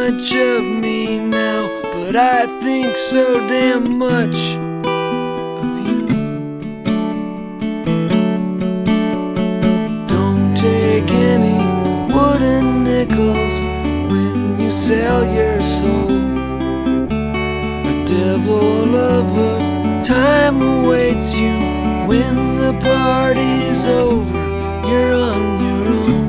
much of me now, but I think so damn much of you. Don't take any wooden nickels when you sell your soul. A devil of a time awaits you when the party's over. You're on your own.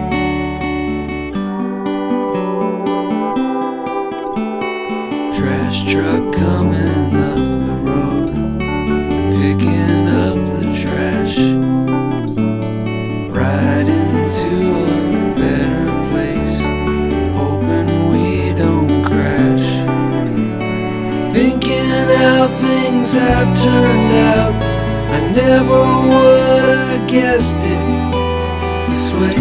Trash truck coming up the road, picking up the trash, right into a better place, hoping we don't crash. Thinking how things have turned out, I never would have guessed it this way.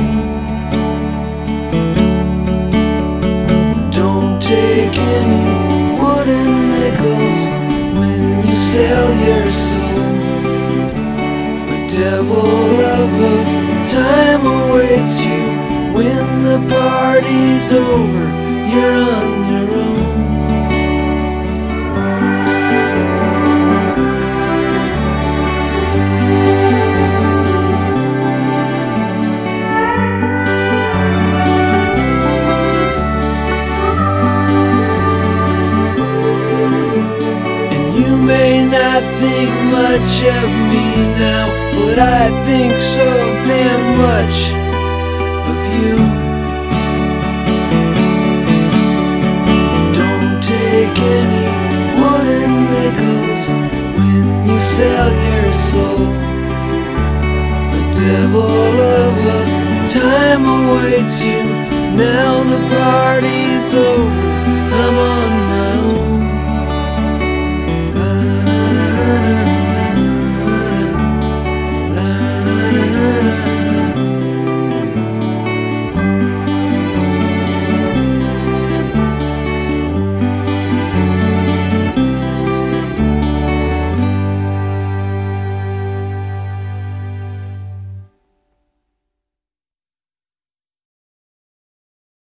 Don't take any wooden nickels when you sell your soul. A devil of a time awaits you when the party's over. You're on your own. I think much of me now, but I think so damn much of you. Don't take any wooden nickels when you sell your soul. The devil of a time awaits you. Now the party's over.